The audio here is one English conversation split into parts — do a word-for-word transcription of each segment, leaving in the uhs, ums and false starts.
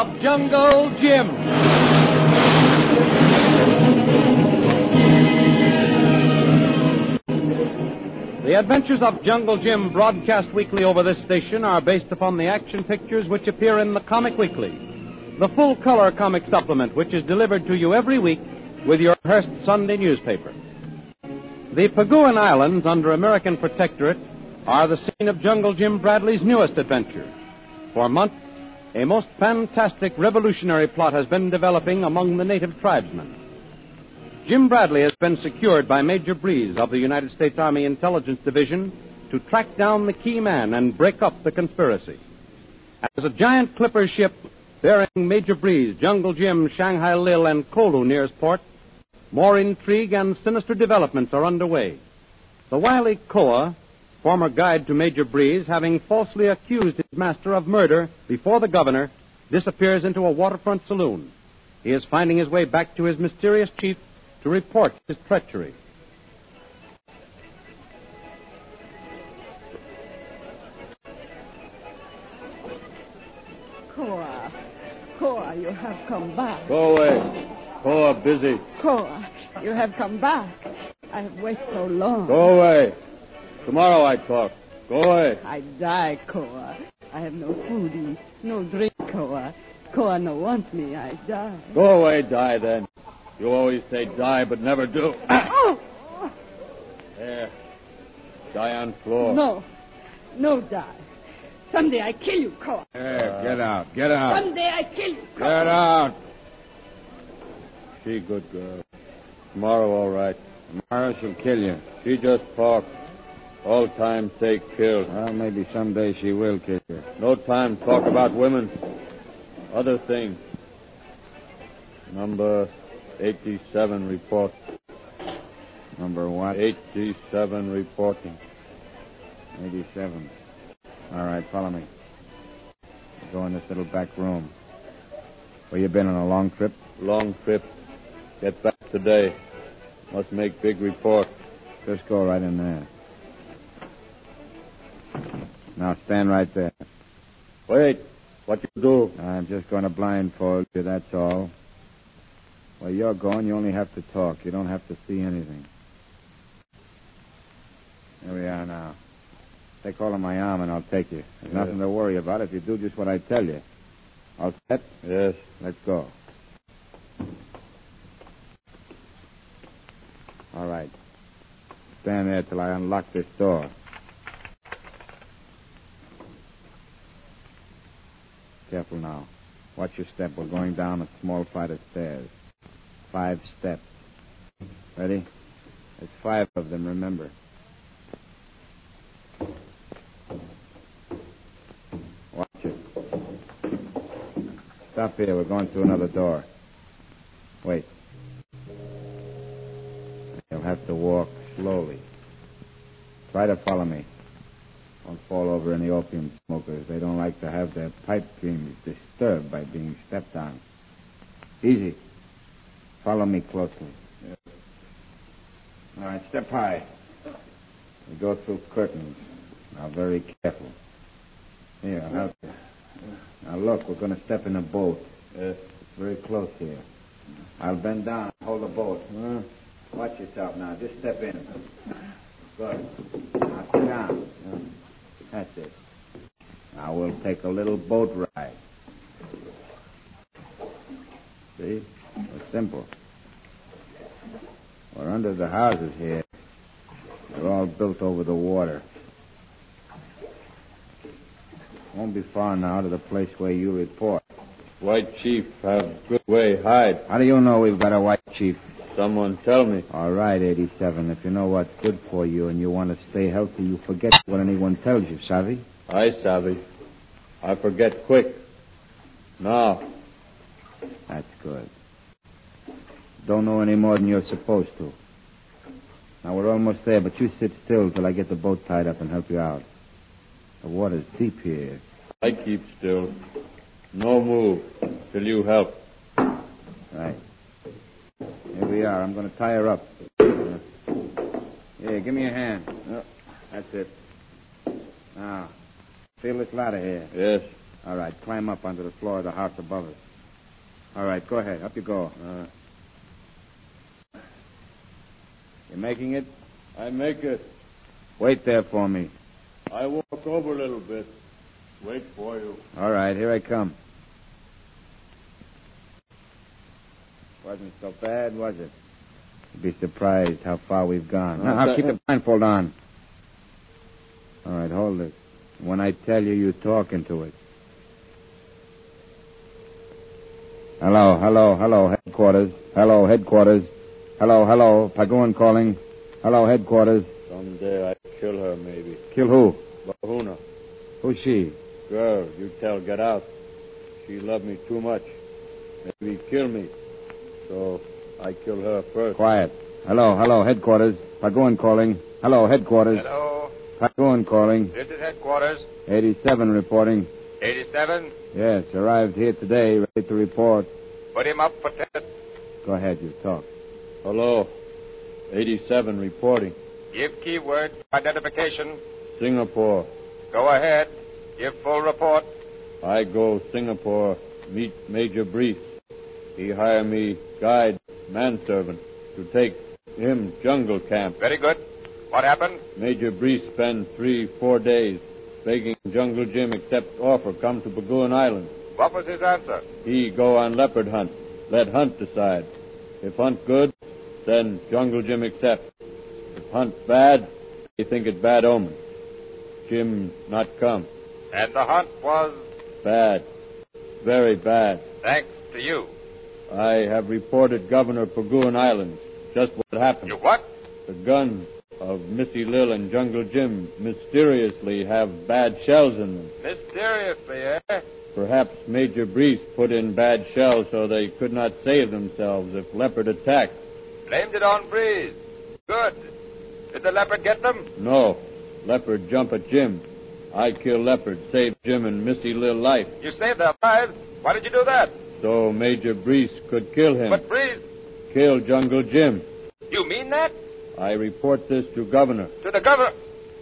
of Jungle Jim. The Adventures of Jungle Jim, broadcast weekly over this station, are based upon the action pictures which appear in the Comic Weekly, the full-color comic supplement which is delivered to you every week with your Hearst Sunday newspaper. The Paguan Islands, under American protectorate, are the scene of Jungle Jim Bradley's newest adventure. For months, a most fantastic revolutionary plot has been developing among the native tribesmen. Jim Bradley has been secured by Major Breeze of the United States Army Intelligence Division to track down the key man and break up the conspiracy. As a giant clipper ship bearing Major Breeze, Jungle Jim, Shanghai Lil, and Kolu nears port, more intrigue and sinister developments are underway. The wily Koa, former guide to Major Breeze, having falsely accused his master of murder before the governor, disappears into a waterfront saloon. He is finding his way back to his mysterious chief to report his treachery. Koa, Koa, you have come back. Go away. Koa, busy. Koa, you have come back. I have waited so long. Go away. Tomorrow I talk. Go away. I die, Koa. I have no food, eat, no drink, Koa. Koa no want me. I die. Go away, die then. You always say die, but never do. Oh! There. Die on floor. No. No die. Someday I kill you, Koa. There, get out. Get out. Someday I kill you, Koa. Get out. She good girl. Tomorrow, all right. Tomorrow she'll kill you. She just talk. All time say kill. Well, maybe someday she will kill you. No time talk about women. Other thing. Number eighty-seven report. Number what? eighty-seven reporting. eighty-seven. All right, follow me. We'll go in this little back room. Where you been on a long trip? Long trip. Get back today. Must make big report. Just go right in there. Now stand right there. Wait. What you do? I'm just going to blindfold you, that's all. Where you're going, you only have to talk. You don't have to see anything. There we are now. Take hold of my arm and I'll take you. There's yes. nothing to worry about if you do just what I tell you. All set? Yes. Let's go. All right. Stand there till I unlock this door. Careful now. Watch your step. We're going down a small flight of stairs. Five steps. Ready? There's five of them, remember. Watch it. Stop here. We're going through another door. Wait. You'll have to walk slowly. Try to follow me. Don't fall over any opium smokers. They don't like to have their pipe dreams disturbed by being stepped on. Easy. Follow me closely. Yeah. All right, step high. We go through curtains. Now, very careful. Here, I'll help you. Now, look, we're going to step in a boat. Yes. It's very close here. I'll bend down and hold the boat. Uh, watch yourself now. Just step in. Good. Now, sit down. Uh, that's it. Now, we'll take a little boat ride. See? It's simple. We're under the houses here. They're all built over the water. Won't be far now to the place where you report. White chief have good way hide. How do you know we've got a white chief? Someone tell me. All right, eighty-seven. If you know what's good for you and you want to stay healthy, you forget what anyone tells you, savvy? I savvy. I forget quick. Now. That's good. Don't know any more than you're supposed to. Now, we're almost there, but you sit still till I get the boat tied up and help you out. The water's deep here. I keep still. No move till you help. Right. Here we are. I'm going to tie her up. Uh, here, give me a hand. Oh, that's it. Now, feel this ladder here. Yes. All right, climb up onto the floor of the house above us. All right, go ahead. Up you go. Uh, you making it? I make it. Wait there for me. I walk over a little bit. Wait for you. All right, here I come. Wasn't so bad, was it? You'd be surprised how far we've gone. Now, that- keep the blindfold on. All right, hold it. When I tell you, you talk into it. Hello, hello, hello, headquarters. Hello, headquarters. Hello, hello, Paguan calling. Hello, headquarters. Someday I kill her, maybe. Kill who? Bahuna. Who's she? Girl, you tell get out. She loved me too much. Maybe kill me. So I kill her first. Quiet. Hello, hello, headquarters. Paguan calling. Hello, headquarters. Hello, Paguan calling. this is headquarters. eighty-seven reporting. eighty-seven. Yes, arrived here today, ready to report. Put him up for test. Go ahead, you talk. Hello. eighty-seven reporting. Give keyword identification. Singapore. Go ahead. Give full report. I go Singapore, meet Major Brees. He hire me guide, manservant, to take him jungle camp. Very good. What happened? Major Brees spend three, four days begging Jungle Jim accept offer come to Paguan Island. What was his answer? He go on leopard hunt. Let Hunt decide. If Hunt good, then Jungle Jim accept. If Hunt bad, they think it bad omen. Jim not come. And the hunt was Bad. Very bad. thanks to you. I have reported Governor Paguan Island just what happened. You what? The guns of Missy Lil and Jungle Jim mysteriously have bad shells in them. Mysteriously, eh? Perhaps Major Brees put in bad shells so they could not save themselves if Leopard attacked. Blamed it on Breeze. Good. Did the leopard get them? No. Leopard jump at Jim. I kill Leopard, save Jim and Missy Lil life. You saved their lives. Why did you do that? So Major Brees could kill him. But Breeze, Kill Jungle Jim. you mean that? I report this to Governor. To the governor.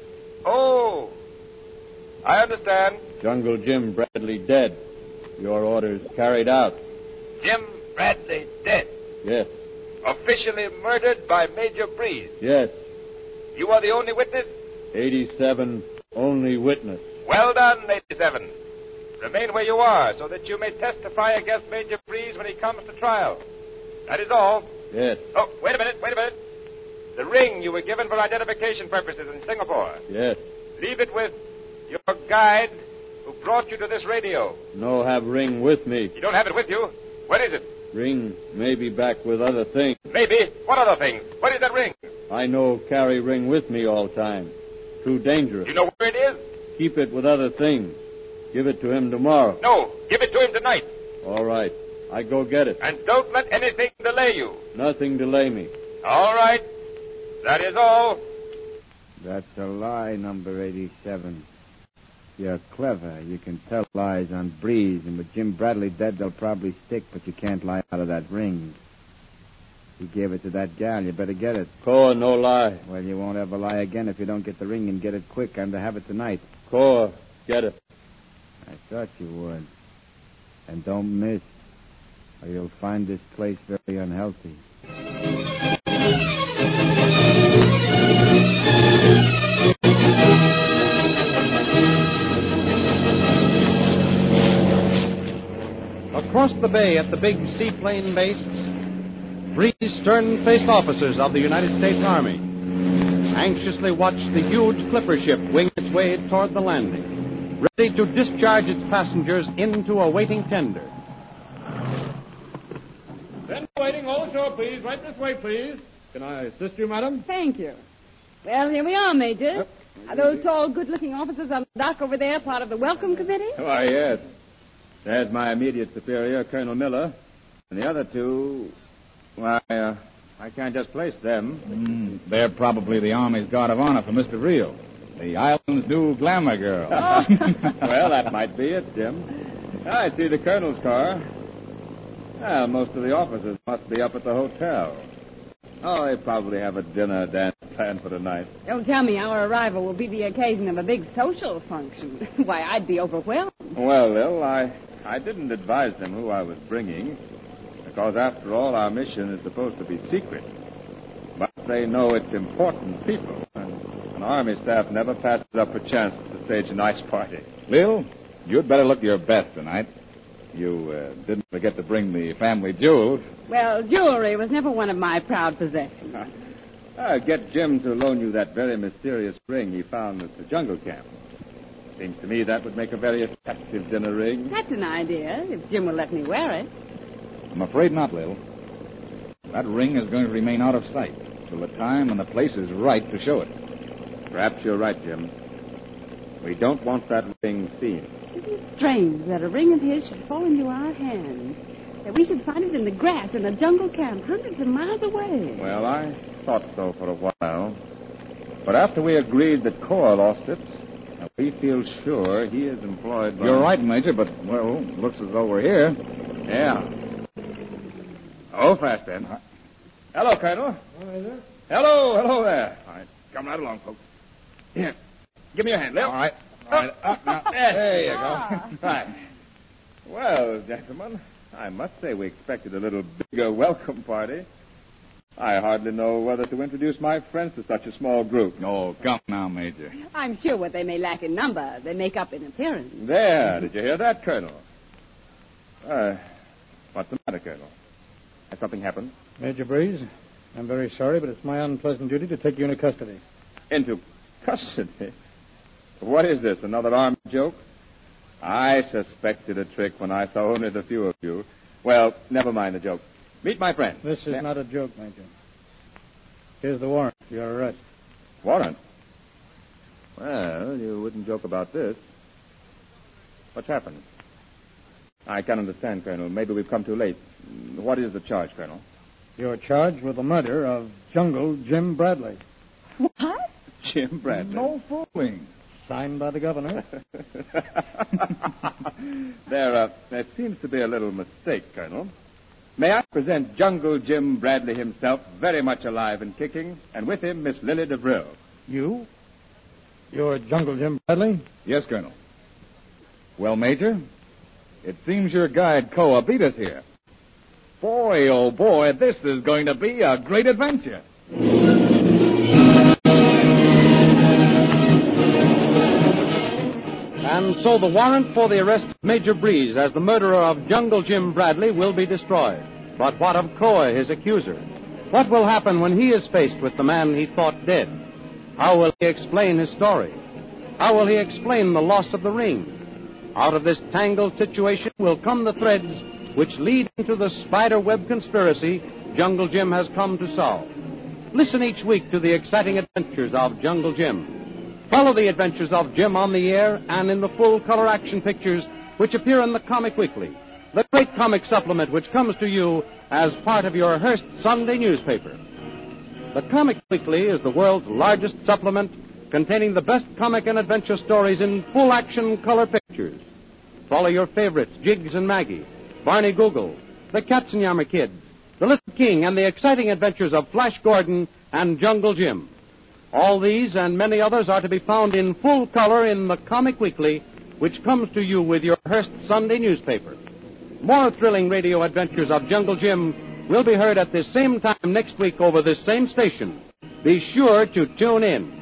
Oh, I understand. Jungle Jim Bradley dead. Your orders carried out. Jim Bradley dead. Yes. Officially murdered by Major Breeze. Yes. You are the only witness? eighty-seven only witness. Well done, eighty-seven. Remain where you are so that you may testify against Major Breeze when he comes to trial. That is all. Yes. Oh, wait a minute, wait a minute. The ring you were given for identification purposes in Singapore. Yes. Leave it with your guide who brought you to this radio. No have ring with me. You don't have it with you. Where is it? Ring may be back with other things. Maybe. What other things? What is that ring? I know carry ring with me all time. Too dangerous. You know where it is? Keep it with other things. Give it to him tomorrow. No. Give it to him tonight. All right. I go get it. And don't let anything delay you. Nothing delay me. All right. That is all. That's a lie, number eighty-seven. You're clever. You can tell lies on Breeze, and with Jim Bradley dead, they'll probably stick, but you can't lie out of that ring. He gave it to that gal. You better get it. Koa, no lie. Well, you won't ever lie again if you don't get the ring and get it quick. I'm to have it tonight. Koa, get it. I thought you would. And don't miss, or you'll find this place very unhealthy. Across the bay at the big seaplane base, three stern-faced officers of the United States Army anxiously watch the huge clipper ship wing its way toward the landing, ready to discharge its passengers into a waiting tender. Then waiting, hold shore, please. Right this way, please. Can I assist you, madam? Thank you. Well, here we are, Major. Are those tall, good-looking officers on the dock over there part of the welcome committee? Why, yes. There's my immediate superior, Colonel Miller. And the other two, why, uh, I can't just place them. Mm, they're probably the Army's guard of honor for Mister Reel, the island's new glamour girl. Well, that might be it, Jim. I see the colonel's car. Well, most of the officers must be up at the hotel. Oh, they probably have a dinner dance planned for tonight. Don't tell me our arrival will be the occasion of a big social function. Why, I'd be overwhelmed. Well, Lil, I, I didn't advise them who I was bringing, because after all, our mission is supposed to be secret. But they know it's important people, and an Army staff never passes up a chance to stage a nice party. Lil, you'd better look your best tonight. You uh, didn't forget to bring the family jewels. Well, jewelry was never one of my proud possessions. uh, get Jim to loan you that very mysterious ring he found at the jungle camp. Seems to me that would make a very attractive dinner ring. That's an idea, if Jim will let me wear it. I'm afraid not, Lil. That ring is going to remain out of sight till the time and the place is right to show it. Perhaps you're right, Jim. We don't want that ring seen. Isn't it strange that a ring of his should fall into our hands? That we should find it in the grass in a jungle camp hundreds of miles away? Well, I thought so for a while. But after we agreed that Koa lost it, we feel sure he is employed by... You're right, Major, but, well, looks as though we're here. Yeah. Oh, fast then. Uh, hello, Colonel. Hello, hello, hello there. All right, come right along, folks. Here, give me your hand, Lil. All right. All right, up now. There you go. Right. Well, gentlemen, I must say we expected a little bigger welcome party. I hardly know whether to introduce my friends to such a small group. Oh, come now, Major. I'm sure what they may lack in number, they make up in appearance. There, did you hear that, Colonel? Uh, what's the matter, Colonel? Has something happened? Major Breeze, I'm very sorry, but it's my unpleasant duty to take you into custody. Into custody? What is this, another armed joke? I suspected a trick when I saw only the few of you. Well, never mind the joke. Meet my friend. This is Ma- not a joke, Major. Here's the warrant for your arrest. Warrant? Well, you wouldn't joke about this. What's happened? I can't understand, Colonel. Maybe we've come too late. What is the charge, Colonel? You're charged with the murder of Jungle Jim Bradley. What? Jim Bradley. No fooling. Signed by the governor. there, uh, there seems to be a little mistake, Colonel. May I present Jungle Jim Bradley himself, very much alive and kicking, and with him Miss Lily DeVrill. You? You're Jungle Jim Bradley? Yes, Colonel. Well, Major, it seems your guide Koa beat us here. Boy, oh boy, this is going to be a great adventure. And so the warrant for the arrest of Major Breeze as the murderer of Jungle Jim Bradley will be destroyed. But what of Koa, his accuser? What will happen when he is faced with the man he thought dead? How will he explain his story? How will he explain the loss of the ring? Out of this tangled situation will come the threads which lead into the spider web conspiracy Jungle Jim has come to solve. Listen each week to the exciting adventures of Jungle Jim. Follow the adventures of Jim on the air and in the full-color action pictures which appear in the Comic Weekly, the great comic supplement which comes to you as part of your Hearst Sunday newspaper. The Comic Weekly is the world's largest supplement containing the best comic and adventure stories in full-action color pictures. Follow your favorites, Jiggs and Maggie, Barney Google, the Katzenjammer Kids, the Little King, and the exciting adventures of Flash Gordon and Jungle Jim. All these and many others are to be found in full color in the Comic Weekly, which comes to you with your Hearst Sunday newspaper. More thrilling radio adventures of Jungle Jim will be heard at this same time next week over this same station. Be sure to tune in.